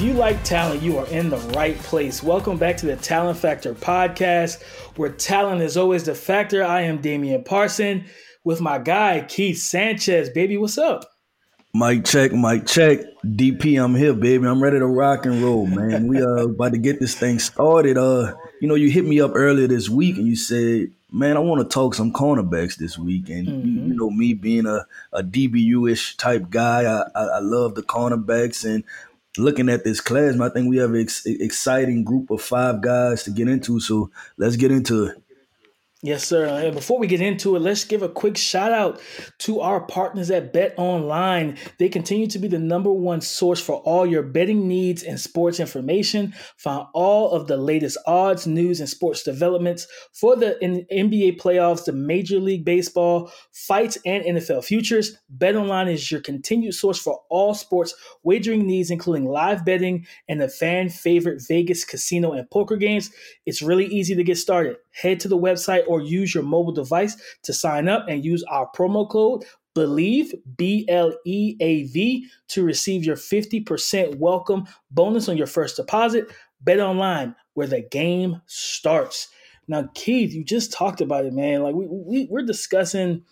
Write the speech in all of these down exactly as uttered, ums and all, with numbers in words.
you like talent, you are in the right place. Welcome back to the Talent Factor podcast, where talent is always the factor. I am Damian Parson with my guy, Keith Sanchez. Baby, what's up? Mic check, mic check. D P, I'm here, baby. I'm ready to rock and roll, man. We uh about to get this thing started. Uh, you know, you hit me up earlier this week and you said, man, I want to talk some cornerbacks this week. And mm-hmm. you, you know, me being a, a D B U-ish type guy, I, I, I love the cornerbacks. And looking at this class, I think we have an ex- exciting group of five guys to get into. So let's get into it. Yes, sir. And before we get into it, let's give a quick shout out to our partners at Bet Online. They continue to be the number one source for all your betting needs and sports information. Find all of the latest odds, news, and sports developments for the N B A playoffs, the Major League Baseball, fights, and N F L futures. Bet Online is your continued source for all sports wagering needs, including live betting and the fan favorite Vegas casino and poker games. It's really easy to get started. Head to the website or use your mobile device to sign up and use our promo code BELIEVE, B L E A V, to receive your fifty percent welcome bonus on your first deposit. Bet Online, where the game starts. Now, Keith, you just talked about it, man. Like we, we we're discussing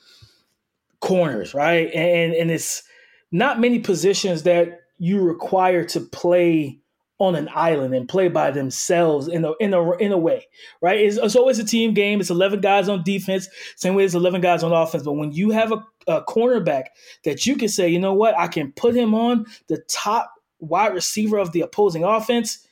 corners, right? And and it's not many positions that you require to play on an island and play by themselves in a in a in a way, right? It's, it's always a team game. It's eleven guys on defense, same way as eleven guys on offense. But when you have a, a cornerback that you can say, you know what, I can put him on the top wide receiver of the opposing offense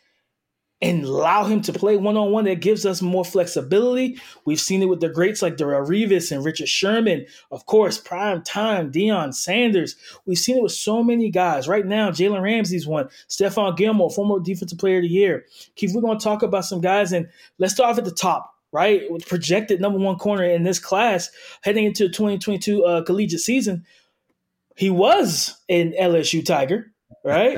and allow him to play one-on-one, that gives us more flexibility. We've seen it with the greats like Darrelle Revis and Richard Sherman. Of course, prime time, Deion Sanders. We've seen it with so many guys. Right now, Jalen Ramsey's one. Stephon Gilmore, former Defensive Player of the Year. Keith, we're going to talk about some guys, and let's start off at the top, right? With projected number one corner in this class heading into the twenty twenty-two uh, collegiate season. He was an L S U Tiger, right?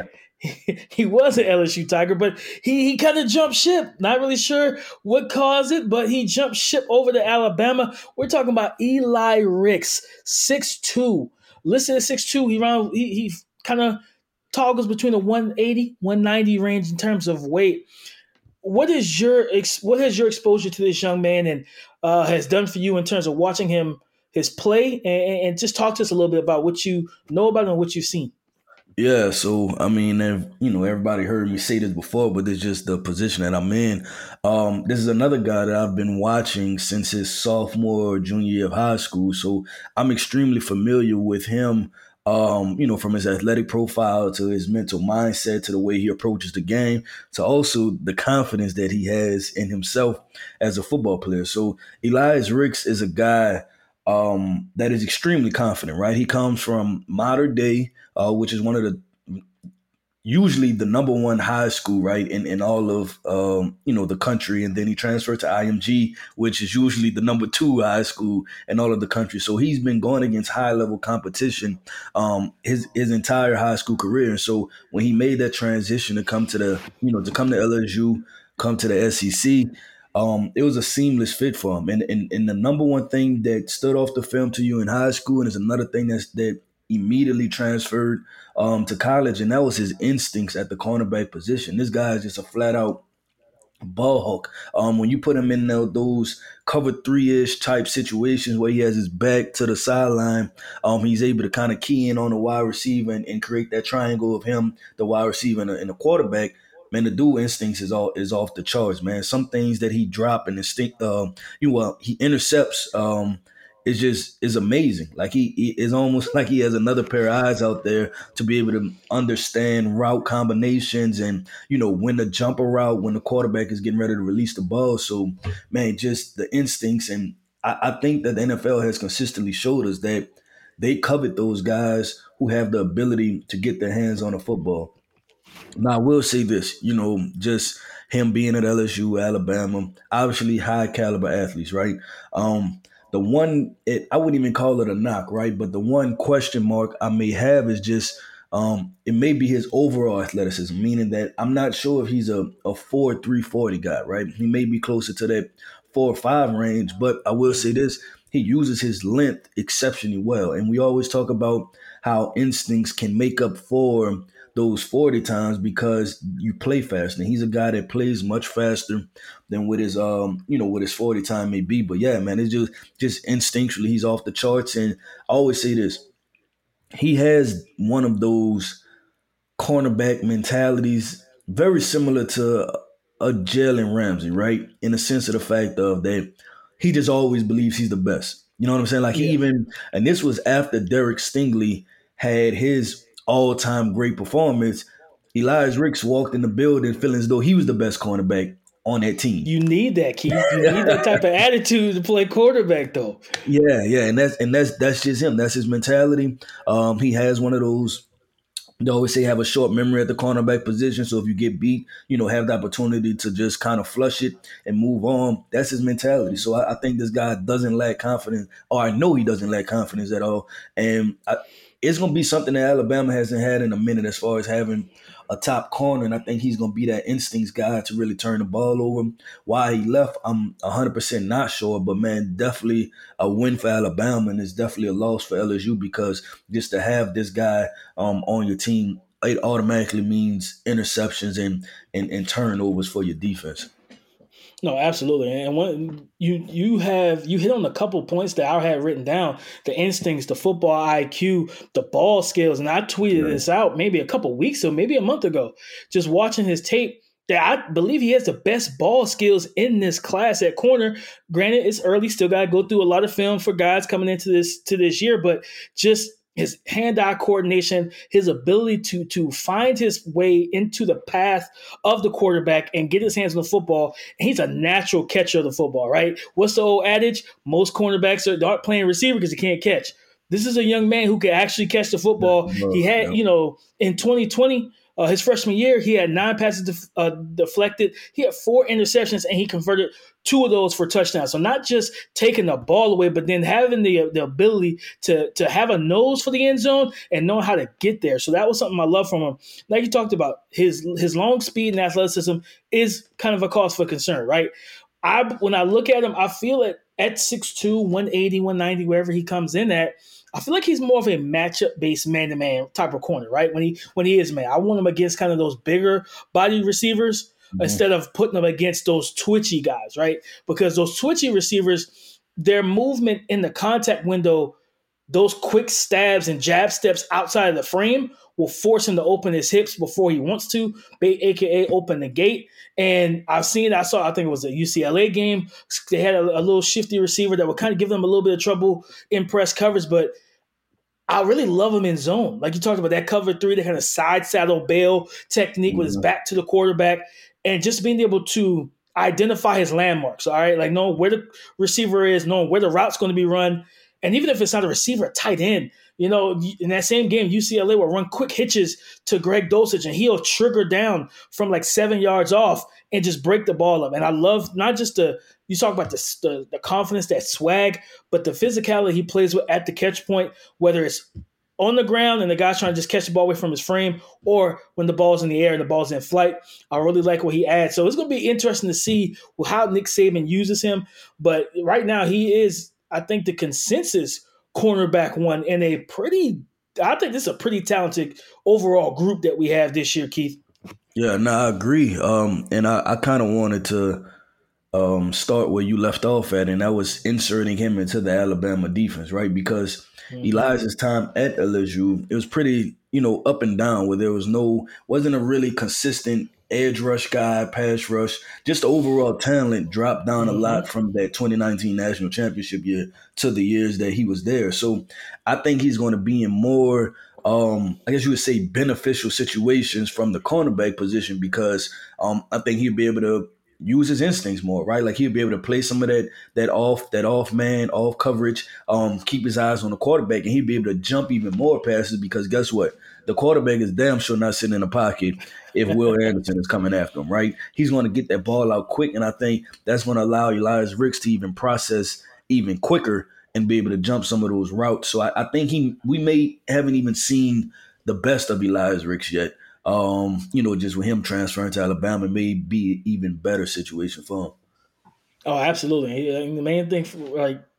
He was an L S U Tiger, but he, he kind of jumped ship. Not really sure what caused it, but he jumped ship over to Alabama. We're talking about Eli Ricks, six two. Listed at six two, he, he, he kind of toggles between the one eighty, one ninety range in terms of weight. What is your what has your exposure to this young man and uh, has done for you in terms of watching him, his play, and, and just talk to us a little bit about what you know about him and what you've seen. Yeah, so I mean, you know, everybody heard me say this before, but it's just the position that I'm in. Um, this is another guy that I've been watching since his sophomore or junior year of high school, so I'm extremely familiar with him. Um, you know, from his athletic profile to his mental mindset to the way he approaches the game to also the confidence that he has in himself as a football player. So Eli Ricks is a guy um, that is extremely confident, right? He comes from modern day. Uh, which is one of the usually the number one high school, right, in, in all of um, you know the country, and then he transferred to I M G, which is usually the number two high school in all of the country. So he's been going against high level competition um, his his entire high school career. And so when he made that transition to come to the you know to come to L S U, come to the S E C. Um, it was a seamless fit for him. And, and and the number one thing that stood off the film to you in high school, and is another thing that's that immediately transferred um, to college, and that was his instincts at the cornerback position. This guy is just a flat-out ball hawk. Um, when you put him in the, those cover three-ish type situations where he has his back to the sideline, um, he's able to kind of key in on the wide receiver and, and create that triangle of him, the wide receiver, and the, and the quarterback. Man, the dude instincts is all is off the charts, man. Some things that he drop and instinct, um, you know, well, he intercepts. Um, It's just is amazing. Like he, he is almost like he has another pair of eyes out there to be able to understand route combinations and, you know, when to jump a route, when the quarterback is getting ready to release the ball. So, man, just the instincts. And I, I think that the N F L has consistently showed us that they covet those guys who have the ability to get their hands on a football. Now, I will say this, you know, just him being at L S U, Alabama, obviously high caliber athletes, right? Um, The one, it, I wouldn't even call it a knock, right? But the one question mark I may have is just, um, it may be his overall athleticism, meaning that I'm not sure if he's a, a four three forty guy, right? He may be closer to that four or five range, but I will say this, he uses his length exceptionally well. And we always talk about how instincts can make up for those forty times because you play faster. And he's a guy that plays much faster than what his um you know what his forty time may be. But yeah, man, it's just just instinctually he's off the charts. And I always say this: he has one of those cornerback mentalities very similar to a Jalen Ramsey, right? In the sense of the fact of that he just always believes he's the best. You know what I'm saying? Like he Yeah. even, and this was after Derek Stingley had his all-time great performance. Elias Ricks walked in the building feeling as though he was the best cornerback on that team. You need that, Keith. You need that type of attitude to play quarterback, though. Yeah, yeah, and that's and that's that's just him. That's his mentality. Um, he has one of those. They always say have a short memory at the cornerback position. So if you get beat, you know, have the opportunity to just kind of flush it and move on. That's his mentality. So I, I think this guy doesn't lack confidence, or I know he doesn't lack confidence at all. And I, it's going to be something that Alabama hasn't had in a minute as far as having a top corner. And I think he's going to be that instincts guy to really turn the ball over. Why he left, I'm one hundred percent not sure. But, man, definitely a win for Alabama, and it's definitely a loss for L S U because just to have this guy um, on your team, it automatically means interceptions and, and, and turnovers for your defense. No, absolutely. And when you you have you hit on a couple points that I had written down: the instincts, the football I Q, the ball skills. And I tweeted Right. this out maybe a couple weeks ago, maybe a month ago, just watching his tape. That I believe he has the best ball skills in this class at corner. Granted, it's early, still got to go through a lot of film for guys coming into this to this year, but just his hand-eye coordination, his ability to to find his way into the path of the quarterback and get his hands on the football. And he's a natural catcher of the football, right? What's the old adage? Most cornerbacks are aren't playing receiver because he can't catch. This is a young man who can actually catch the football. He had, you know, in twenty twenty, uh, his freshman year, he had nine passes def- uh, deflected. He had four interceptions, and he converted two of those for touchdowns. So not just taking the ball away, but then having the the ability to to have a nose for the end zone and know how to get there. So that was something I love from him. Like you talked about, his his long speed and athleticism is kind of a cause for concern, right? I when I look at him, I feel it at six two, one eighty, one ninety, wherever he comes in at. I feel like he's more of a matchup-based man-to-man type of corner, right? When he when he is man, I want him against kind of those bigger body receivers mm-hmm. instead of putting them against those twitchy guys, right? Because those twitchy receivers, their movement in the contact window, those quick stabs and jab steps outside of the frame will force him to open his hips before he wants to, a k a open the gate. And I've seen, I saw, I think it was a U C L A game. They had a, a little shifty receiver that would kind of give them a little bit of trouble in press coverage, but I really love him in zone. Like you talked about that cover three, that kind of side saddle bail technique mm-hmm. with his back to the quarterback, and just being able to identify his landmarks, all right? Like knowing where the receiver is, knowing where the route's going to be run. And even if it's not a receiver, a tight end, you know, in that same game, U C L A will run quick hitches to Greg Dulcich, and he'll trigger down from like seven yards off and just break the ball up. And I love not just the, you talk about the, the, the confidence, that swag, but the physicality he plays with at the catch point, whether it's on the ground and the guy's trying to just catch the ball away from his frame, or when the ball's in the air and the ball's in flight. I really like what he adds. So it's going to be interesting to see how Nick Saban uses him. But right now he is, I think, the consensus cornerback one in a pretty, I think this is a pretty talented overall group that we have this year, Keith. Yeah, no, I agree. Um, and I, I kind of wanted to um, start where you left off at, and that was inserting him into the Alabama defense, right? Because mm-hmm. Elias's time at L S U, it was pretty, you know, up and down, where there was no, wasn't a really consistent edge rush guy, pass rush. Just the overall talent dropped down mm-hmm. a lot from that twenty nineteen national championship year to the years that he was there. So I think he's going to be in more, um, I guess you would say, beneficial situations from the cornerback position, because um, I think he'll be able to use his instincts more, right? Like he'll be able to play some of that that off that off man, off coverage, um, keep his eyes on the quarterback, and he'll be able to jump even more passes, because guess what? The quarterback is damn sure not sitting in the pocket if Will Anderson is coming after him, right? He's going to get that ball out quick, and I think that's going to allow Elias Ricks to even process even quicker and be able to jump some of those routes. So I, I think he we may haven't even seen the best of Elias Ricks yet. Um, you know, just with him transferring to Alabama may be an even better situation for him. Oh, absolutely. The main thing, for, like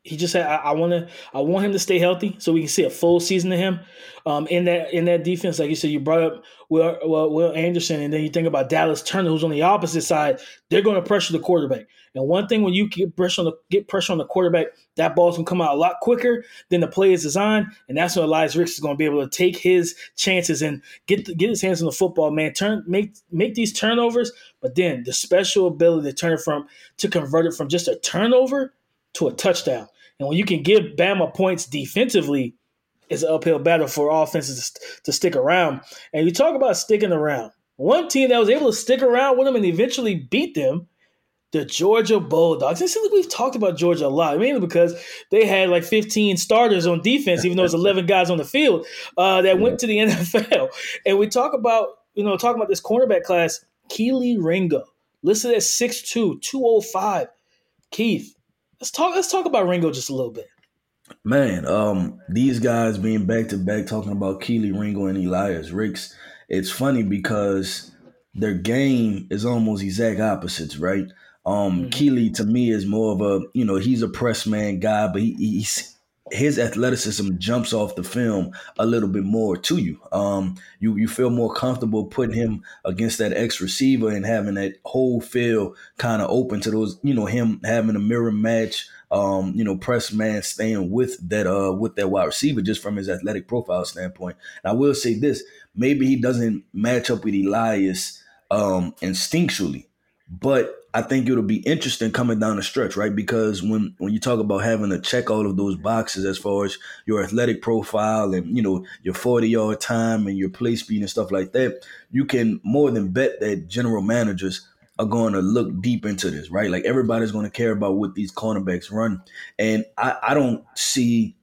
he just had. I want to. I want him to stay healthy so we can see a full season of him um, in that in that defense. Like you said, you brought up Will, Will, Will Anderson, and then you think about Dallas Turner, who's on the opposite side. They're going to pressure the quarterback. And one thing, when you get pressure on the get pressure on the quarterback, that ball's going to come out a lot quicker than the play is designed, and that's when Elias Ricks is going to be able to take his chances and get the, get his hands on the football. Man, turn make make these turnovers, but then the special ability to turn it from to convert it from just a turnover to a touchdown. And when you can give Bama points defensively, it's an uphill battle for offenses to, to stick around. And you talk about sticking around. One team that was able to stick around with them and eventually beat them, the Georgia Bulldogs. It seems like we've talked about Georgia a lot, mainly because they had like fifteen starters on defense, even though there's eleven guys on the field uh, that went to the N F L. And we talk about, you know, talking about this cornerback class, Kelee Ringo, listed at six two, two oh five. Keith, let's talk. Let's talk about Ringo just a little bit. Man, um, these guys being back to back talking about Kelee Ringo and Elias Ricks, it's funny because their game is almost exact opposites, right? Um, mm-hmm. Kelee to me is more of a, you know, he's a press man guy, but he, he's his athleticism jumps off the film a little bit more to you. Um, you you feel more comfortable putting him against that X receiver and having that whole field kind of open to those, you know, him having a mirror match, um, you know, press man staying with that uh with that wide receiver just from his athletic profile standpoint. And I will say this, maybe he doesn't match up with Elias um, instinctually, but I think it'll be interesting coming down the stretch, right? Because when, when you talk about having to check all of those boxes as far as your athletic profile and, you know, your forty-yard time and your play speed and stuff like that, you can more than bet that general managers are going to look deep into this, right? Like everybody's going to care about what these cornerbacks run. And I, I don't see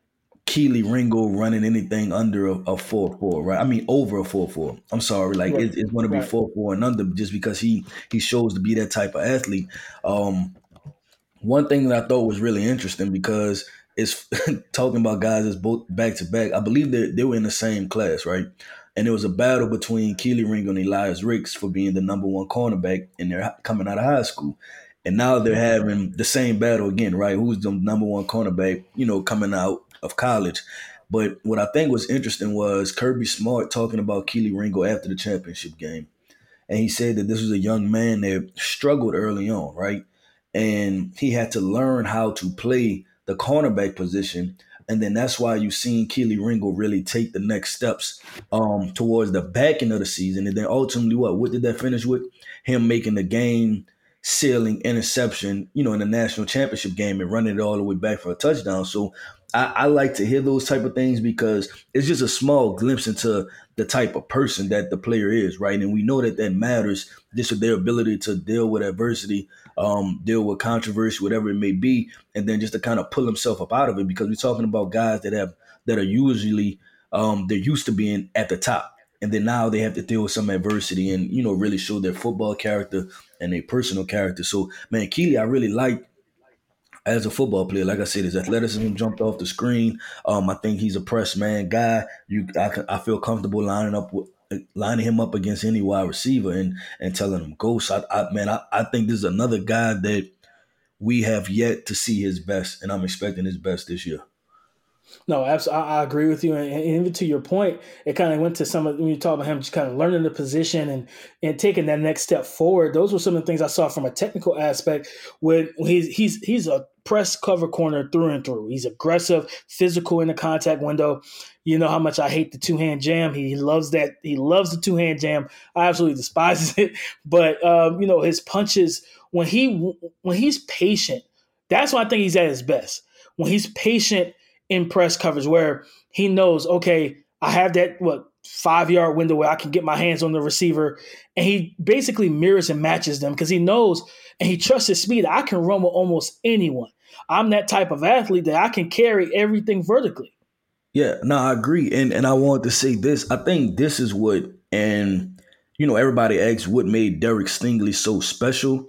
Kelee Ringo running anything under a four four, right? I mean, over a four four. I'm sorry. Like, right. it, it's going to be right. four four and under just because he he shows to be that type of athlete. Um, one thing that I thought was really interesting because it's talking about guys that's both back-to-back. I believe that they were in the same class, right? And there was a battle between Kelee Ringo and Elias Ricks for being the number one cornerback in their coming out of high school. And now they're having the same battle again, right? Who's the number one cornerback, you know, coming out of college. But what I think was interesting was Kirby Smart talking about Kelee Ringo after the championship game. And he said that this was a young man that struggled early on, right? And he had to learn how to play the cornerback position. And then that's why you've seen Kelee Ringo really take the next steps um, towards the back end of the season. And then ultimately, what? What did that finish with? Him making the game sealing interception, you know, in the national championship game and running it all the way back for a touchdown. So I, I like to hear those type of things because it's just a small glimpse into the type of person that the player is, right? And we know that that matters just with their ability to deal with adversity, um, deal with controversy, whatever it may be, and then just to kind of pull himself up out of it because we're talking about guys that have that are usually um, they're used to being at the top. And then now they have to deal with some adversity and, you know, really show their football character and their personal character. So, man, Kelee, I really like as a football player. Like I said, his athleticism jumped off the screen. Um, I think he's a press man guy. You, I, can, I feel comfortable lining up with, lining him up against any wide receiver and and telling him go. So, I, I, man, I, I think this is another guy that we have yet to see his best, and I'm expecting his best this year. No, absolutely. I, I agree with you. And, and even to your point, it kind of went to some of, when you talk about him just kind of learning the position and, and taking that next step forward. Those were some of the things I saw from a technical aspect when he's, he's, he's a press cover corner through and through. He's aggressive, physical in the contact window. You know how much I hate the two-hand jam. He loves that. He loves the two-hand jam. I absolutely despises it. But, um, you know, his punches, when he, when he's patient, that's when I think he's at his best. When he's patient in press coverage where he knows, okay, I have that, what, five-yard window where I can get my hands on the receiver, and he basically mirrors and matches them because he knows and he trusts his speed. I can run with almost anyone. I'm that type of athlete that I can carry everything vertically. Yeah, no, I agree. And and I wanted to say this. I think this is what, and, you know, everybody asks what made Derek Stingley so special.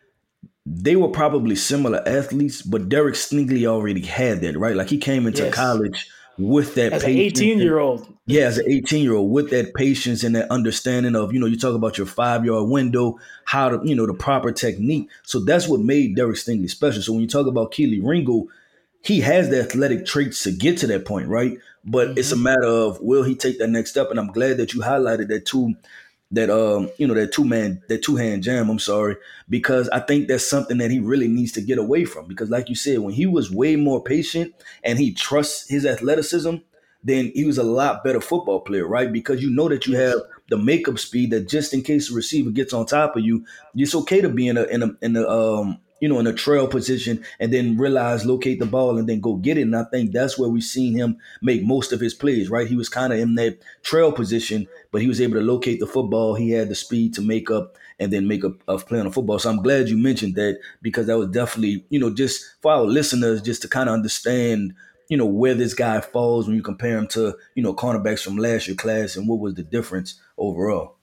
They were probably similar athletes, but Derek Stingley already had that, right? Like he came into yes. college with that as patience. an eighteen-year-old. Yeah, as an eighteen-year-old with that patience and that understanding of, you know, you talk about your five-yard window, how to, you know, the proper technique. So that's what made Derek Stingley special. So when you talk about Kelee Ringo, he has the athletic traits to get to that point, right? But mm-hmm. it's a matter of will he take that next step? And I'm glad that you highlighted that two, that um, you know, that two man, that two hand jam. I'm sorry, because I think that's something that he really needs to get away from. Because, like you said, when he was way more patient and he trusts his athleticism, then he was a lot better football player, right? Because you know that you have the makeup speed that just in case the receiver gets on top of you, it's okay to be in a in a in a um you know in a trail position and then realize, locate the ball and then go get it. And I think that's where we've seen him make most of his plays, right? He was kind of in that trail position, but he was able to locate the football. He had the speed to make up and then make a, a play on the football. So I'm glad you mentioned that, because that was definitely, you know, just for our listeners, just to kind of understand, you know, where this guy falls when you compare him to, you know, cornerbacks from last year class and what was the difference overall.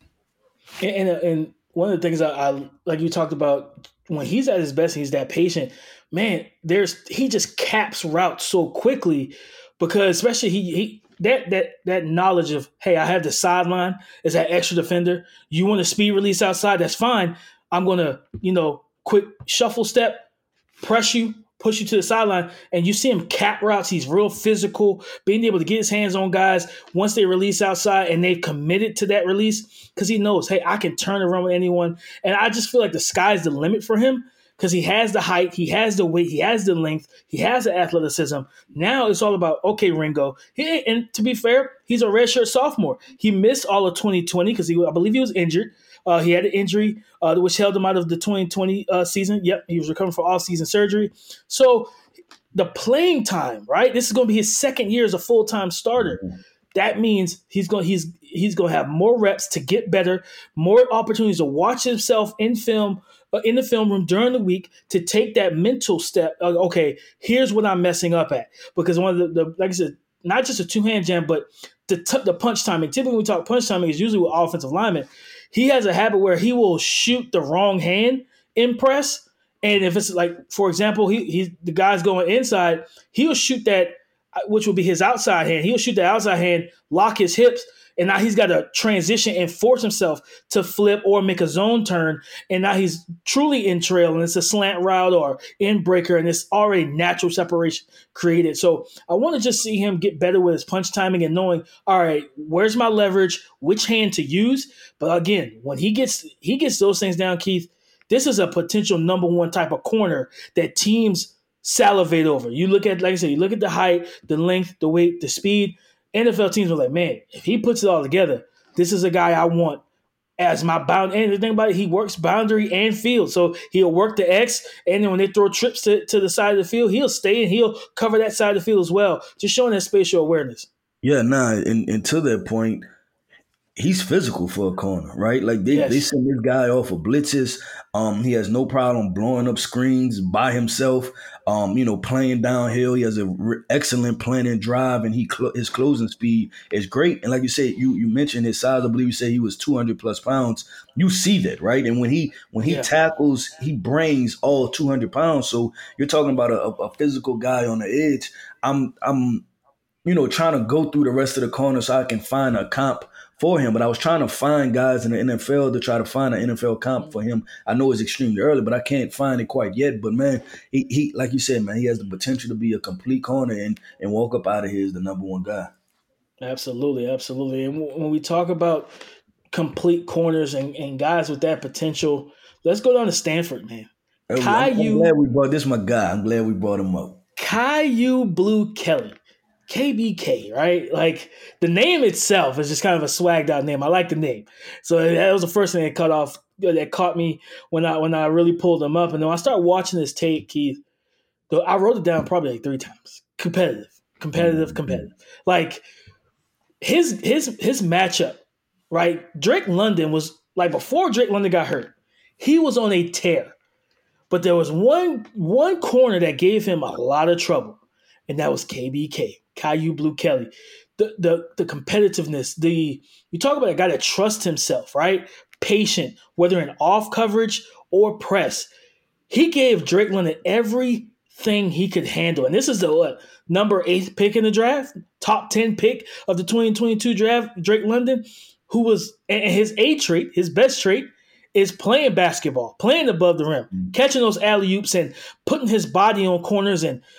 And and, and one of the things I, I like you talked about, when he's at his best, he's that patient. Man, there's he just caps routes so quickly, because especially he he that that that knowledge of, hey, I have the sideline as that extra defender. You want to speed release outside, that's fine. I'm gonna, you know, quick shuffle step, press you, push you to the sideline, and you see him cap routes. He's real physical, being able to get his hands on guys once they release outside and they've committed to that release, because he knows, hey, I can turn around with anyone. And I just feel like the sky's the limit for him, because he has the height, he has the weight, he has the length, he has the athleticism. Now it's all about, okay, Ringo. He, and to be fair, he's a redshirt sophomore. He missed all of twenty twenty because he, I believe he was injured. Uh, he had an injury uh, which held him out of the twenty twenty uh, season. Yep, he was recovering from off-season surgery. So the playing time, right? This is going to be his second year as a full-time starter. That means he's going he's he's going to have more reps to get better, more opportunities to watch himself in film uh, in the film room during the week, to take that mental step. Uh, okay, here's what I'm messing up at, because one of the, the like I said, not just a two-hand jam, but the t- the punch timing. Typically, when we talk punch timing, is usually with offensive linemen. He has a habit where he will shoot the wrong hand in press. And if it's like, for example, he he's the guy's going inside, he'll shoot that, which will be his outside hand. He'll shoot the outside hand, lock his hips, and now he's got to transition and force himself to flip or make a zone turn. And now he's truly in trail, and it's a slant route or in breaker, and it's already natural separation created. So I want to just see him get better with his punch timing and knowing, all right, where's my leverage, which hand to use. But again, when he gets he gets those things down, Keith, this is a potential number one type of corner that teams salivate over. You look at, like I said, you look at the height, the length, the weight, the speed. N F L teams are like, man, if he puts it all together, this is a guy I want as my bound. And the thing about it, he works boundary and field. So he'll work the X, and then when they throw trips to, to the side of the field, he'll stay and he'll cover that side of the field as well, just showing that spatial awareness. Yeah, nah, and, and to that point, he's physical for a corner, right? Like they, yes. they send this guy off of blitzes. Um, he has no problem blowing up screens by himself. Um, you know, playing downhill. He has an re- excellent plan and drive, and he cl- his closing speed is great. And like you said, you you mentioned his size. I believe you said he was two hundred plus pounds. You see that, right? And when he when he yeah. tackles, he brings all two hundred pounds. So you're talking about a, a physical guy on the edge. I'm I'm you know trying to go through the rest of the corners so I can find a comp for him, but I was trying to find guys in the N F L to try to find an N F L comp for him. I know it's extremely early, but I can't find it quite yet. But man, he, he like you said, man, he has the potential to be a complete corner and, and walk up out of here as the number one guy. Absolutely, absolutely. And when we talk about complete corners and, and guys with that potential, let's go down to Stanford, man. I'm, I'm glad we brought this. My guy. I'm glad we brought him up. Kyu Blu Kelly. K B K, right? Like the name itself is just kind of a swagged out name. I like the name. So that was the first thing that cut off that caught me when I when I really pulled him up. And then when I started watching this tape, Keith, I wrote it down probably like three times. Competitive, competitive, competitive. Like his his his matchup, right? Drake London was like before Drake London got hurt, he was on a tear. But there was one one corner that gave him a lot of trouble, and that was K B K. Kyu Blu Kelly, the, the the competitiveness, the you talk about a guy that trusts himself, right? Patient, whether in off coverage or press. He gave Drake London everything he could handle. And this is the what, number eight pick in the draft, top ten pick of the twenty twenty-two draft, Drake London, who was, and his A trait, his best trait, is playing basketball, playing above the rim, catching those alley-oops and putting his body on corners and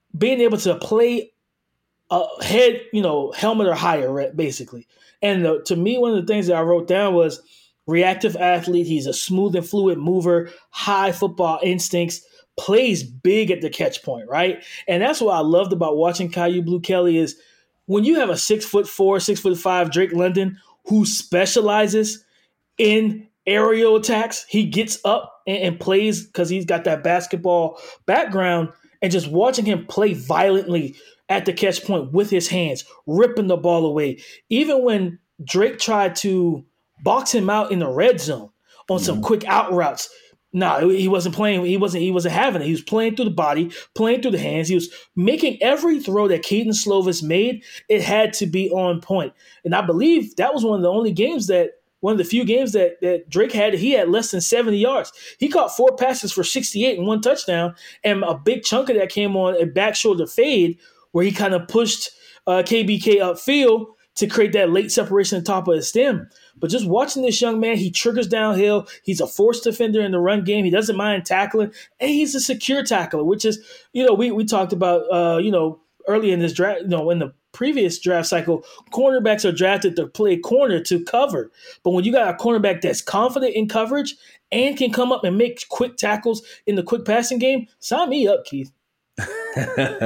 being able to play a head, you know, helmet or higher, basically. And the, to me, one of the things that I wrote down was reactive athlete. He's a smooth and fluid mover, high football instincts, plays big at the catch point, right? And that's what I loved about watching Kyu Blu Kelly is when you have a six foot four, six foot five Drake London who specializes in aerial attacks, he gets up and, and plays because he's got that basketball background, and just watching him play violently at the catch point with his hands, ripping the ball away. Even when Drake tried to box him out in the red zone on mm-hmm. some quick out routes, no, nah, he wasn't playing. He wasn't. He wasn't having it. He was playing through the body, playing through the hands. He was making every throw that Kedon Slovis made. It had to be on point, and I believe that was one of the only games that. One of the few games that, that Drake had, he had less than seventy yards. He caught four passes for sixty-eight and one touchdown, and a big chunk of that came on a back shoulder fade where he kind of pushed uh, K B K upfield to create that late separation at the top of his stem. But just watching this young man, he triggers downhill. He's a force defender in the run game. He doesn't mind tackling, and he's a secure tackler, which is, you know, we we talked about, uh, you know, early in this draft, you know, in the previous draft cycle, cornerbacks are drafted to play corner to cover. But when you got a cornerback that's confident in coverage and can come up and make quick tackles in the quick passing game, sign me up, Keith. nah,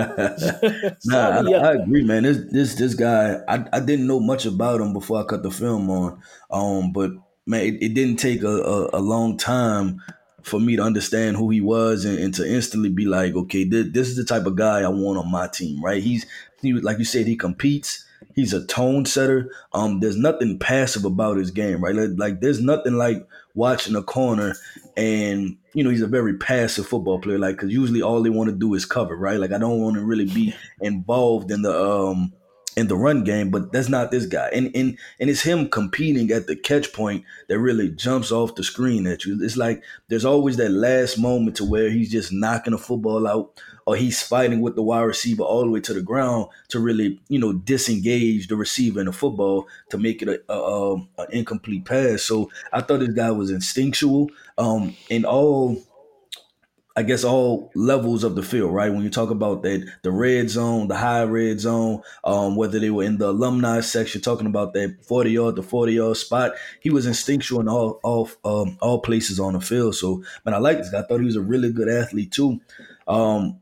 I, I agree, man. This this this guy, I, I didn't know much about him before I cut the film on. Um, but man, it, it didn't take a, a, a long time for me to understand who he was and, and to instantly be like, okay, this, this is the type of guy I want on my team, right? He's he like you said, he competes. He's a tone setter. Um, there's nothing passive about his game, right? Like, like there's nothing like watching a corner and, you know, he's a very passive football player, like, because usually all they want to do is cover, right? Like, I don't want to really be involved in the um in the run game, but that's not this guy. And and and it's him competing at the catch point that really jumps off the screen at you. It's like there's always that last moment to where he's just knocking a football out, or he's fighting with the wide receiver all the way to the ground to really, you know, disengage the receiver in the football to make it a, a, a, a incomplete pass. So I thought this guy was instinctual um, in all, I guess, all levels of the field, right? When you talk about that, the red zone, the high red zone, um, whether they were in the alumni section, talking about that forty yard to forty yard spot, he was instinctual in all all um, all places on the field. So, man, I like this guy. I thought he was a really good athlete too. Um,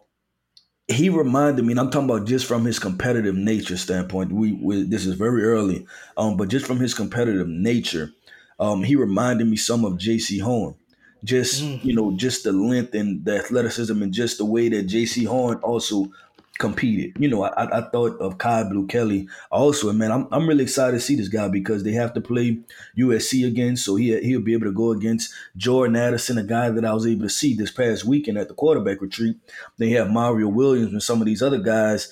he reminded me, and I'm talking about just from his competitive nature standpoint. We, we this is very early, um, but just from his competitive nature, um, he reminded me some of J C Horn. Just, you know, just the length and the athleticism and just the way that J C Horn also competed. You know, I, I thought of Kyu Blu Kelly also, and man, I'm I'm really excited to see this guy because they have to play U S C again, so he he'll be able to go against Jordan Addison, a guy that I was able to see this past weekend at the quarterback retreat. They have Mario Williams and some of these other guys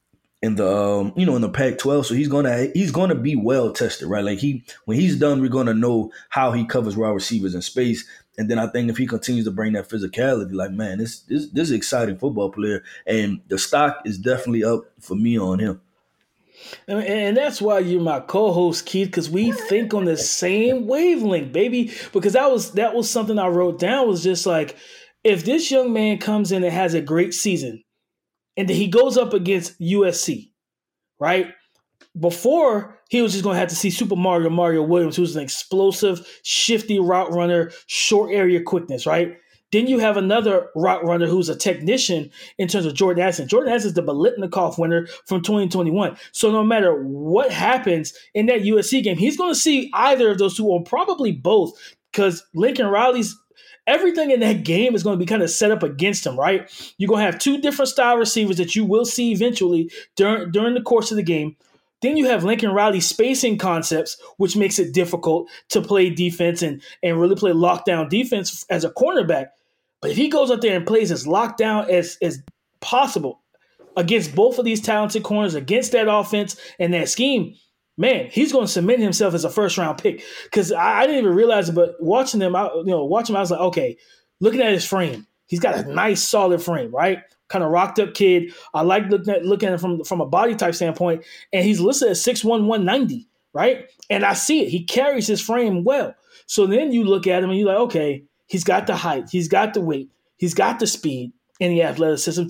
in the um, you know in the Pac twelve, so he's gonna he's gonna be well tested, right? Like he when he's done, we're gonna know how he covers wide receivers in space. And then I think if he continues to bring that physicality, like, man, this this this is an exciting football player, and the stock is definitely up for me on him. And, and that's why you're my co-host, Keith, because we think on the same wavelength, baby. Because that was that was something I wrote down, was just like, if this young man comes in and has a great season, and then he goes up against U S C, right? Before, he was just going to have to see Super Mario, Mario Williams, who's an explosive, shifty route runner, short area quickness, right? Then you have another route runner who's a technician in terms of Jordan Addison. Jordan Addison is the Biletnikoff winner from twenty twenty-one. So no matter what happens in that U S C game, he's going to see either of those two, or probably both, because Lincoln Riley's everything in that game is going to be kind of set up against him, right? You're going to have two different style receivers that you will see eventually during, during the course of the game. Then you have Lincoln Riley spacing concepts, which makes it difficult to play defense and, and really play lockdown defense as a cornerback. But if he goes up there and plays as lockdown as, as possible against both of these talented corners, against that offense and that scheme, man, he's going to cement himself as a first-round pick. Because I, I didn't even realize it, but watching him, I, you know, watching him, I was like, okay, looking at his frame, he's got a nice, solid frame, right? Kind of rocked up kid. I like looking at looking at him from, from a body type standpoint, and he's listed at six one, one ninety, right? And I see it. He carries his frame well. So then you look at him and you're like, okay, he's got the height, he's got the weight, he's got the speed and the athleticism to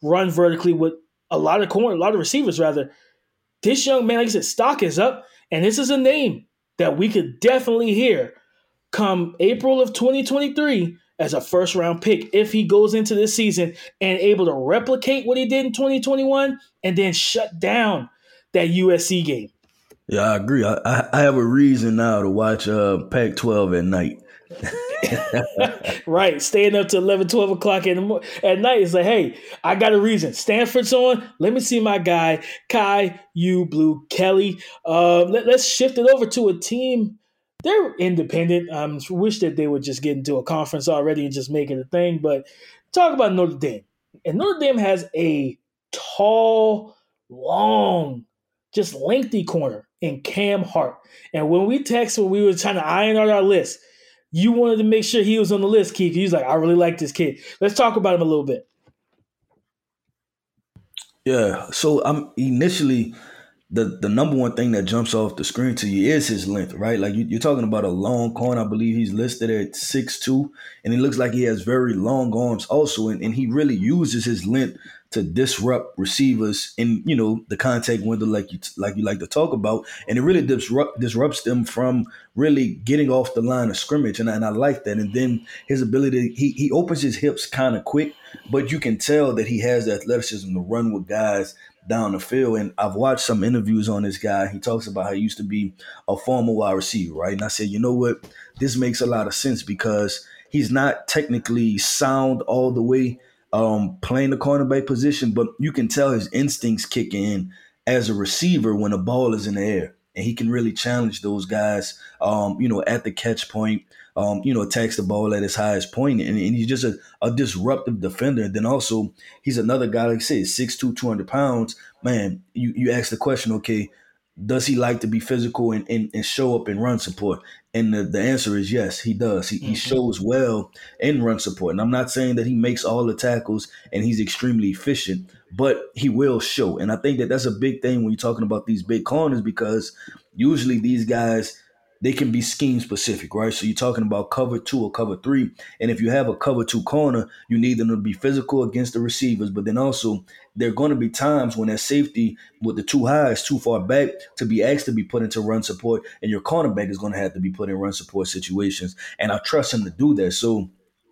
run vertically with a lot of corner, a lot of receivers rather. This young man, like I said, stock is up, and this is a name that we could definitely hear come April of twenty twenty-three as a first round pick if he goes into this season and able to replicate what he did in twenty twenty-one and then shut down that U S C game. Yeah, I agree. I, I, I have a reason now to watch uh, Pac twelve at night. Right, staying up to eleven, twelve o'clock in the mo- at night. It's like, hey, I got a reason. Stanford's on. Let me see my guy, Kai U. Blue Kelly. Uh, let, let's shift it over to a team. They're independent. I um, wish that they would just get into a conference already and just make it a thing. But talk about Notre Dame. And Notre Dame has a tall, long, just lengthy corner in Cam Hart. And when we text, when we were trying to iron out our list, you wanted to make sure he was on the list, Keith. He was like, I really like this kid. Let's talk about him a little bit. Yeah. So I'm initially the the number one thing that jumps off the screen to you is his length, right? Like you, you're talking about a long corner. I believe he's listed at six two, and it looks like he has very long arms also, and, and he really uses his length to disrupt receivers in, you know, the contact window like you like you like to talk about, and it really disrupt disrupts them from really getting off the line of scrimmage, and I, and I like that. And then his ability, he he opens his hips kind of quick, but you can tell that he has the athleticism to run with guys down the field. And I've watched some interviews on this guy. He talks about how he used to be a former wide receiver, right? And I said, you know what, this makes a lot of sense because he's not technically sound all the way um, playing the cornerback position, but you can tell his instincts kick in as a receiver when the ball is in the air. And he can really challenge those guys, um, you know, at the catch point, um, you know, attacks the ball at his highest point. And, and he's just a, a disruptive defender. And then also he's another guy, like I said, six two, two hundred pounds. Man, you, you ask the question, okay, does he like to be physical and, and, and show up in run support? And the, the answer is yes, he does. He, mm-hmm. he shows well in run support. And I'm not saying that he makes all the tackles and he's extremely efficient, but he will show. And I think that that's a big thing when you're talking about these big corners, because usually these guys, they can be scheme specific, right? So you're talking about cover two or cover three. And if you have a cover two corner, you need them to be physical against the receivers. But then also there are going to be times when that safety with the too high is too far back to be asked to be put into run support. And your cornerback is going to have to be put in run support situations. And I trust him to do that. So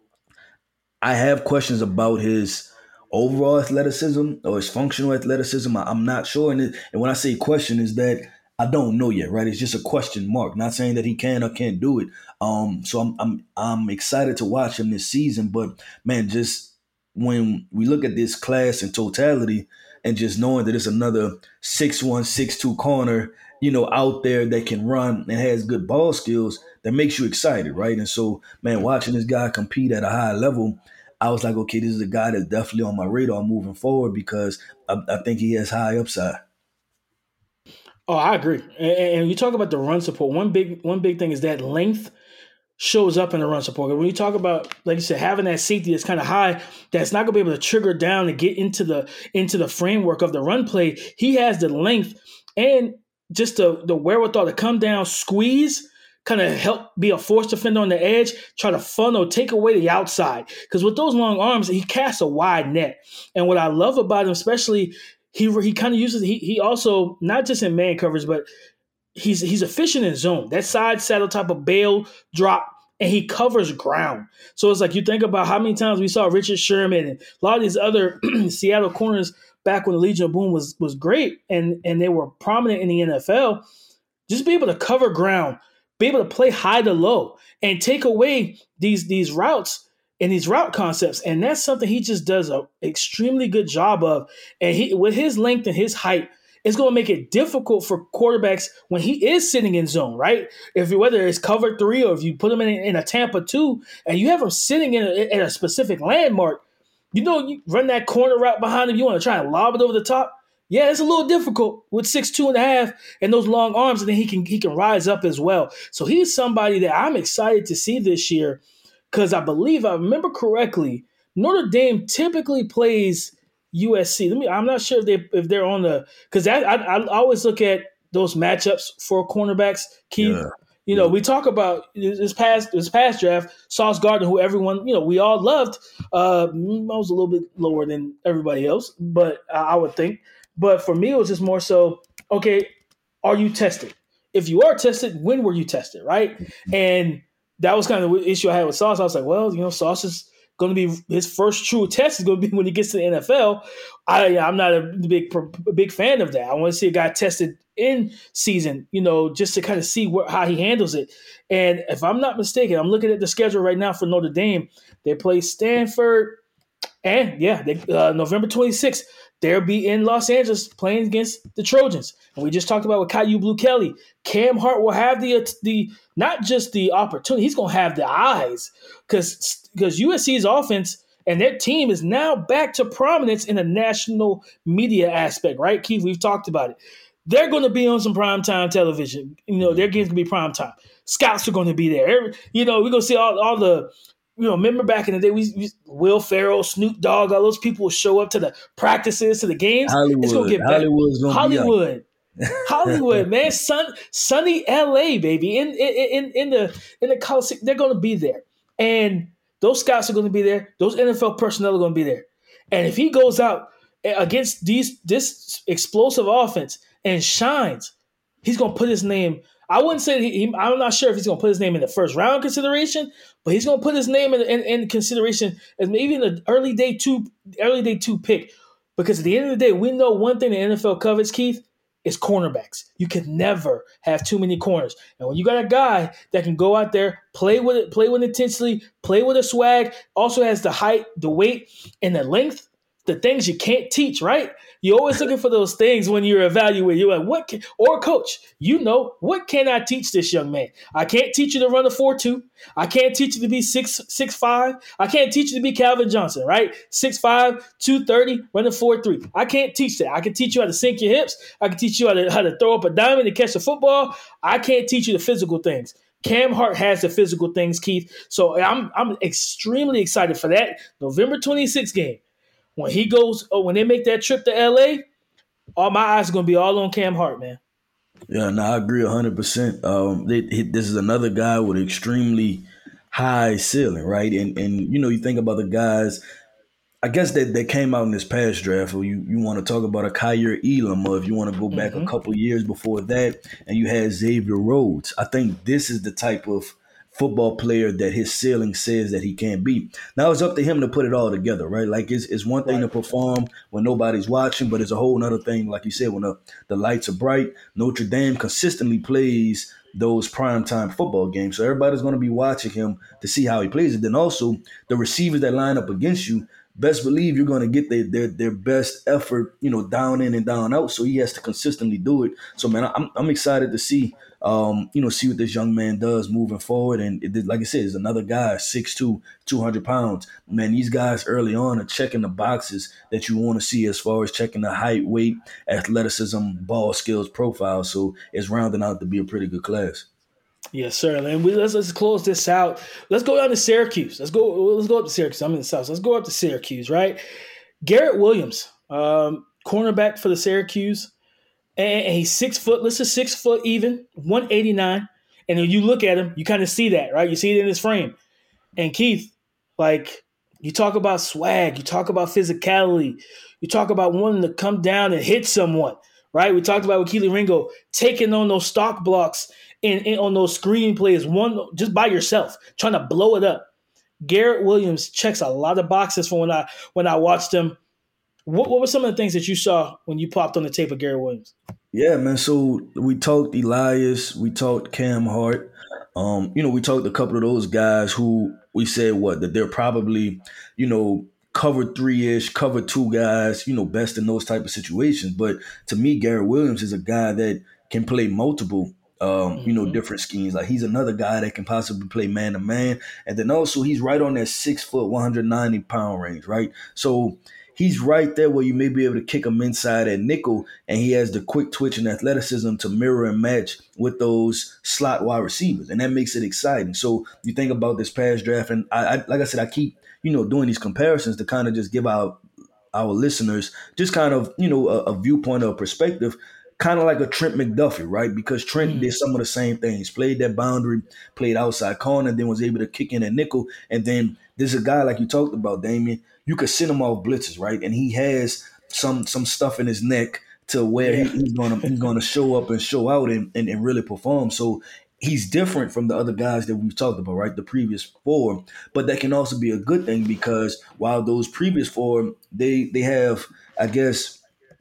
I have questions about his overall athleticism or his functional athleticism. I, I'm not sure. And, it, and when I say question is that I don't know yet, right? It's just a question mark. Not saying that he can or can't do it. Um, so I'm I'm I'm excited to watch him this season. But man, just when we look at this class in totality, and just knowing that it's another six one, six two corner, you know, out there that can run and has good ball skills, that makes you excited, right? And so, man, watching this guy compete at a high level, I was like, okay, this is a guy that's definitely on my radar moving forward because I, I think he has high upside. Oh, I agree. And, and you talk about the run support. One big one big thing is that length shows up in the run support. When you talk about, like you said, having that safety that's kind of high, that's not going to be able to trigger down and get into the into the framework of the run play. He has the length and just the, the wherewithal to come down, squeeze, kind of help be a force defender on the edge, try to funnel, take away the outside. Because with those long arms, he casts a wide net. And what I love about him, especially – He he kind of uses he he also not just in man coverage, but he's he's efficient in zone. That side saddle type of bail drop, and he covers ground. So it's like you think about how many times we saw Richard Sherman and a lot of these other Seattle corners back when the Legion of Boom was was great and and they were prominent in the N F L. Just be able to cover ground, be able to play high to low, and take away these these routes. And these route concepts, and that's something he just does an extremely good job of. And he, with his length and his height, it's going to make it difficult for quarterbacks when he is sitting in zone, right? If whether it's cover three or if you put him in, in a Tampa two, and you have him sitting in a, in a specific landmark, you know, you run that corner route behind him, you want to try and lob it over the top. Yeah, it's a little difficult with six two and a half and those long arms, and then he can he can rise up as well. So he's somebody that I'm excited to see this year. Because I believe, I remember correctly, Notre Dame typically plays U S C. Let me. I'm not sure if they if they're on the because I, I I always look at those matchups for cornerbacks. Keith, Yeah. You know, we talk about this past this past draft, Sauce Gardner, who everyone, you know, we all loved. Uh, I was a little bit lower than everybody else, but uh, I would think. But for me, it was just more so, okay, are you tested? If you are tested, when were you tested, right? And that was kind of the issue I had with Sauce. I was like, well, you know, Sauce is going to be his first true test is going to be when he gets to the N F L. I, I'm not a big a big fan of that. I want to see a guy tested in season, you know, just to kind of see what, how he handles it. And if I'm not mistaken, I'm looking at the schedule right now for Notre Dame. They play Stanford, and yeah, they, uh, November twenty-sixth, they'll be in Los Angeles playing against the Trojans. And we just talked about with Caillou Blue Kelly. Cam Hart will have the the not just the opportunity, he's going to have the eyes because because U S C's offense and their team is now back to prominence in the national media aspect, right? Keith, we've talked about it. They're going to be on some primetime television. You know, their game's going to be primetime. Scouts are going to be there. Every, you know, we're going to see all, all the, you know, remember back in the day, we, we Will Ferrell, Snoop Dogg, all those people will show up to the practices, to the games. Hollywood. It's going to get better. Hollywood's gonna Hollywood. Be Hollywood, man. Sun, sunny L A, baby. In, in, in the, in the college, they're going to be there. And those scouts are going to be there. Those N F L personnel are going to be there. And if he goes out against these this explosive offense and shines, he's going to put his name. I wouldn't say he, he, I'm not sure if he's going to put his name in the first round consideration, but he's going to put his name in, in, in consideration as maybe in the early day two, early day two pick. Because at the end of the day, we know one thing the N F L covers, Keith, is cornerbacks. You can never have too many corners. And when you got a guy that can go out there, play with it, play with intensity, play with a swag, also has the height, the weight, and the length, the things you can't teach, right? You're always looking for those things when you're evaluating. You're like, what can, or coach, you know, what can I teach this young man? I can't teach you to run a four two. I can't teach you to be six six five. I can't teach you to be Calvin Johnson, right? six five, two thirty, run a four three. I can't teach that. I can teach you how to sink your hips. I can teach you how to, how to throw up a diamond and catch a football. I can't teach you the physical things. Cam Hart has the physical things, Keith. So I'm I'm extremely excited for that November twenty-sixth game. When he goes, oh, when they make that trip to L A, all my eyes are going to be all on Cam Hart, man. Yeah, no, I agree one hundred percent. Um, they, he, this is another guy with extremely high ceiling, right? And, and you know, you think about the guys, I guess that they came out in this past draft, or you, you want to talk about a Kyer Elam, or if you want to go back mm-hmm. a couple years before that, and you had Xavier Rhodes. I think this is the type of football player that his ceiling says that he can be. Now it's up to him to put it all together, right? Like it's, it's one thing right. to perform when nobody's watching, but it's a whole other thing, like you said, when the, the lights are bright. Notre Dame consistently plays those primetime football games. So everybody's going to be watching him to see how he plays it. Then also the receivers that line up against you, best believe you're going to get their, their their best effort, you know, down in and down out. So he has to consistently do it. So, man, I'm I'm excited to see, um, you know, see what this young man does moving forward. And it, like I said, is another guy, six two, two hundred pounds. Man, these guys early on are checking the boxes that you want to see as far as checking the height, weight, athleticism, ball skills profile. So it's rounding out to be a pretty good class. Yes, sir. And we, let's let's close this out. Let's go down to Syracuse. Let's go. Let's go up to Syracuse. I'm in the South. So let's go up to Syracuse, right? Garrett Williams, um, cornerback for the Syracuse, and, and he's six foot. Let's say six foot even, one eighty-nine. And when you look at him, you kind of see that, right? You see it in his frame. And Keith, like you talk about swag, you talk about physicality, you talk about wanting to come down and hit someone, right? We talked about with Keely Ringo taking on those stock blocks. In, in on those screen plays, one just by yourself, trying to blow it up. Garrett Williams checks a lot of boxes from when I when I watched him. What, what were some of the things that you saw when you popped on the tape of Garrett Williams? Yeah, man. So we talked Elias, we talked Cam Hart. Um, you know, we talked a couple of those guys who we said what that they're probably, you know, cover three-ish, cover two guys, you know, best in those type of situations. But to me, Garrett Williams is a guy that can play multiple Um, you know, different schemes. Like he's another guy that can possibly play man to man. And then also he's right on that six foot, one hundred ninety pound range, right? So he's right there where you may be able to kick him inside at nickel, and he has the quick twitch and athleticism to mirror and match with those slot wide receivers. And that makes it exciting. So you think about this past draft, and I, I like I said, I keep, you know, doing these comparisons to kind of just give out our listeners just kind of, you know, a, a viewpoint or a perspective. kind of like a Trent McDuffie, right? Because Trent did Mm. some of the same things, played that boundary, played outside corner, then was able to kick in a nickel. And then there's a guy like you talked about, Damien. You could send him off blitzes, right? And he has some some stuff in his neck to where he, Yeah. he's gonna he's gonna show up and show out and, and, and really perform. So he's different from the other guys that we've talked about, right? The previous four, but that can also be a good thing because while those previous four, they they have, I guess,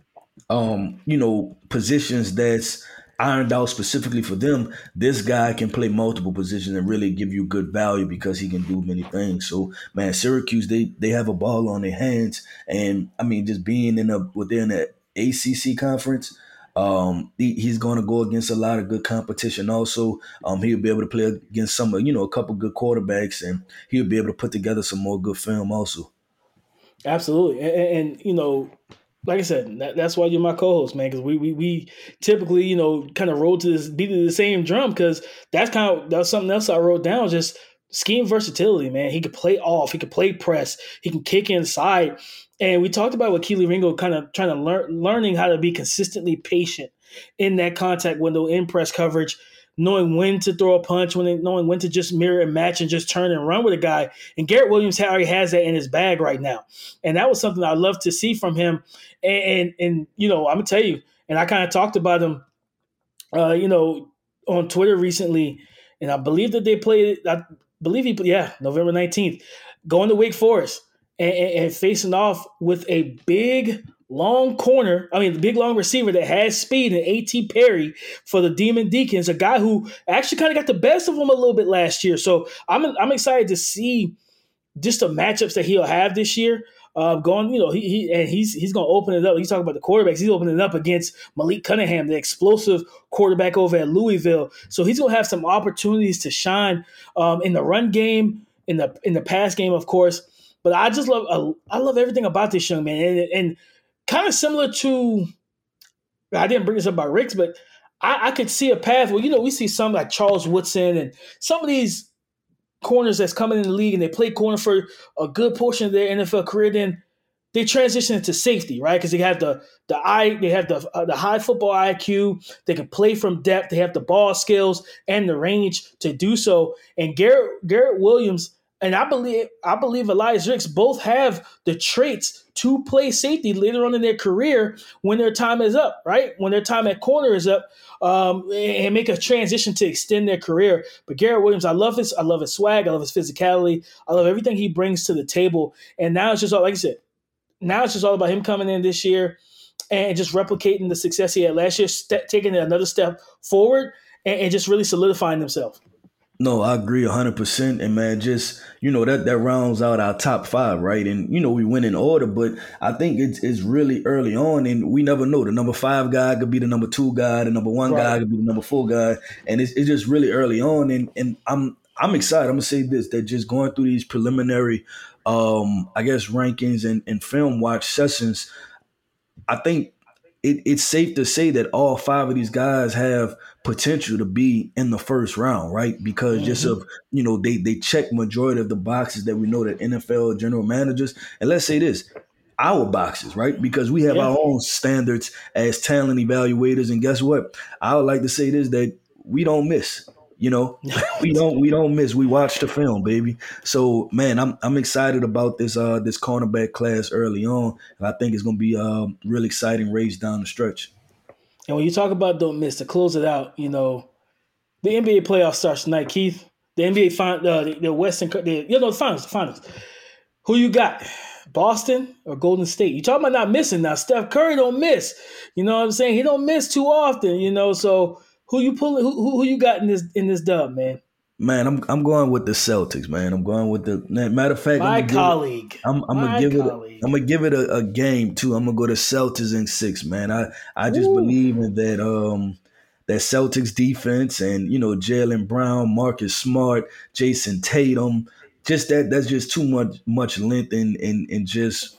um, you know, positions that's ironed out specifically for them. This guy can play multiple positions and really give you good value because he can do many things. So, man, Syracuse, they they have a ball on their hands, and I mean, just being in a within the A C C conference. Um, he, he's going to go against a lot of good competition. Also, um, he'll be able to play against some, you know, a couple good quarterbacks, and he'll be able to put together some more good film. Also, Absolutely. And, and, and, you know, like I said, that, that's why you're my co-host, man. Because we, we we typically, you know, kind of roll to this beat of the same drum. Because that's kind of that's something else I wrote down. Just scheme versatility, man. He could play off. He could play press. He can kick inside. And we talked about with Kelee Ringo kind of trying to learn, learning how to be consistently patient in that contact window, in press coverage, knowing when to throw a punch, when knowing when to just mirror and match and just turn and run with a guy. And Garrett Williams already has that in his bag right now. And that was something I love to see from him. And, and, and you know, I'm going to tell you, and I kind of talked about him, uh, you know, on Twitter recently, and I believe that they played, I believe he, yeah, November nineteenth, going to Wake Forest and, and, and facing off with a big, long corner, I mean, the big, long receiver that has speed, and A T. Perry for the Demon Deacons, a guy who actually kind of got the best of him a little bit last year. So I'm I'm excited to see just the matchups that he'll have this year. Uh, going, you know, he, he and he's he's going to open it up. He's talking about the quarterbacks. He's opening it up against Malik Cunningham, the explosive quarterback over at Louisville. So he's going to have some opportunities to shine um, in the run game, in the in the pass game, of course. But I just love uh, I love everything about this young man, and, and kind of similar to, I didn't bring this up about Ricks, but I, I could see a path where, you know, we see some like Charles Woodson and some of these corners that's coming in the league and they play corner for a good portion of their N F L career. Then they transition into safety, right? Because they have the the eye, they have the uh, the high football I Q. They can play from depth. They have the ball skills and the range to do so. And Garrett Garrett Williams and I believe I believe Elias Ricks both have the traits to play safety later on in their career when their time is up, right? When their time at corner is up, um, and make a transition to extend their career. But Garrett Williams, I love his, I love his swag, I love his physicality, I love everything he brings to the table. And now it's just all, like I said, now it's just all about him coming in this year and just replicating the success he had last year, st- taking it another step forward, and, and just really solidifying himself. No, I agree one hundred percent. And, man, just, you know, that, that rounds out our top five, right? And, you know, we went in order, but I think it's, it's really early on, and we never know. The number five guy could be the number two guy. The number one right. guy could be the number four guy. And it's, it's just really early on. And, and I'm I'm excited. I'm going to say this, that just going through these preliminary, um, I guess, rankings and, and film watch sessions, I think it, it's safe to say that all five of these guys have potential to be in the first round, right? Because mm-hmm. just of, you know, they they check majority of the boxes that we know that N F L general managers, and let's say this, our boxes, right? Because we have yeah. our own standards as talent evaluators. And guess what? I would like to say this, that we don't miss. You know, we don't we don't miss. We watch the film, baby. So, man, I'm I'm excited about this uh this cornerback class early on, and I think it's gonna be a uh, really exciting race down the stretch. And when you talk about don't miss, to close it out, you know, the N B A playoffs starts tonight, Keith. The N B A fin- uh, the, the Western, the, you know, the finals, the finals. Who you got? Boston or Golden State? You talking about not missing now? Steph Curry don't miss. You know what I'm saying? He don't miss too often. You know, so. Who you pulling? Who, who you got in this in this dub, man? Man, I'm I'm going with the Celtics, man. I'm going with the matter of fact. My I'm colleague. It, I'm, I'm My gonna give colleague. it. I'm gonna give it a, a game too. I'm gonna go to Celtics in six, man. I I just Ooh. believe in that um that Celtics defense, and you know Jaylen Brown, Marcus Smart, Jason Tatum. Just that that's just too much much length and and and just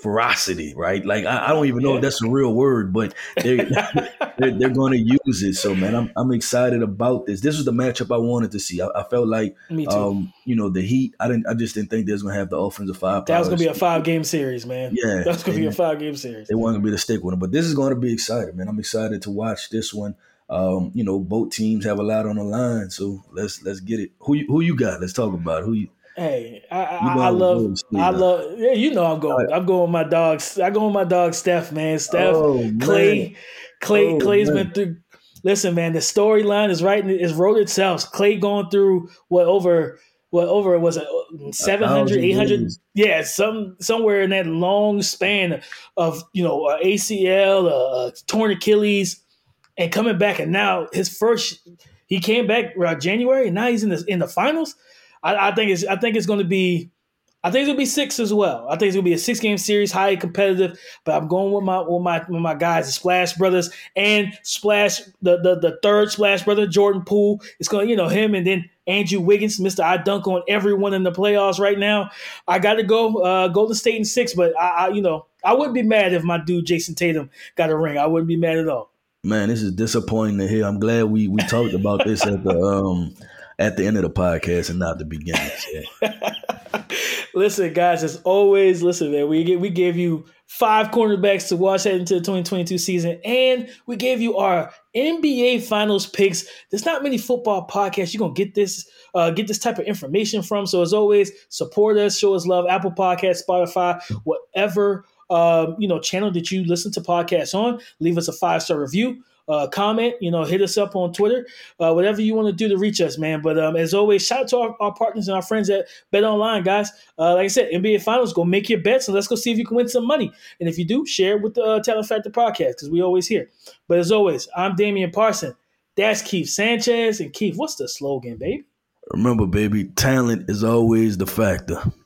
ferocity, right? Like I, I don't even know Yeah. if that's a real word, but they they're, they're going to use it. So man, I'm I'm excited about this. This was the matchup I wanted to see. I, I felt like, Me too. um, you know, the Heat. I didn't. I just didn't think they was going to have the offensive firepower. That was going to be a five game series, man. Yeah, that was going to be a five game series. They weren't going to be the stick winner, but this is going to be exciting, man. I'm excited to watch this one. Um, you know, both teams have a lot on the line, so let's let's get it. Who you, who you got? Let's talk about it. Who you. Hey, I, I, I love, I love. Yeah, you know, I'm going. I'm going with my dogs. I go with my dog Steph, man. Steph, oh, Clay, man. Clay, oh, Clay's man. been through. Listen, man, the storyline is right. It's wrote itself. Clay going through what over what over was it seven hundred, eight hundred Yeah, some somewhere in that long span of you know uh, A C L, uh, torn Achilles, and coming back, and now his first he came back around January, and now he's in the in the finals. I, I think it's I think it's going to be I think it's going to be six as well. I think it's going to be a six game series, highly competitive. But I'm going with my with my with my guys, the Splash Brothers, and Splash the the, the third Splash brother, Jordan Poole. It's going to you know him and then Andrew Wiggins, Mister I dunk on everyone in the playoffs right now. I got to go uh, Golden State in six, but I, I you know I wouldn't be mad if my dude Jason Tatum got a ring. I wouldn't be mad at all. Man, this is disappointing to hear. I'm glad we we talked about this at the um. at the end of the podcast and not the beginning. So. Listen, guys, as always, listen, man, we get, we gave you five cornerbacks to watch heading into the twenty twenty-two season, and we gave you our N B A Finals picks. There's not many football podcasts you're gonna get this uh, get this type of information from. So as always, support us, show us love. Apple Podcasts, Spotify, whatever um, you know channel that you listen to podcasts on. Leave us a five star review. Uh, comment, you know, hit us up on Twitter, uh, whatever you want to do to reach us, man. But um, as always, shout out to our, our partners and our friends at Bet Online, guys. Uh, like I said, N B A Finals, go make your bets and let's go see if you can win some money. And if you do, share it with the uh, Talent Factor podcast because we always here. But as always, I'm Damian Parson. That's Keith Sanchez. And Keith, what's the slogan, baby? Remember, baby, talent is always the factor.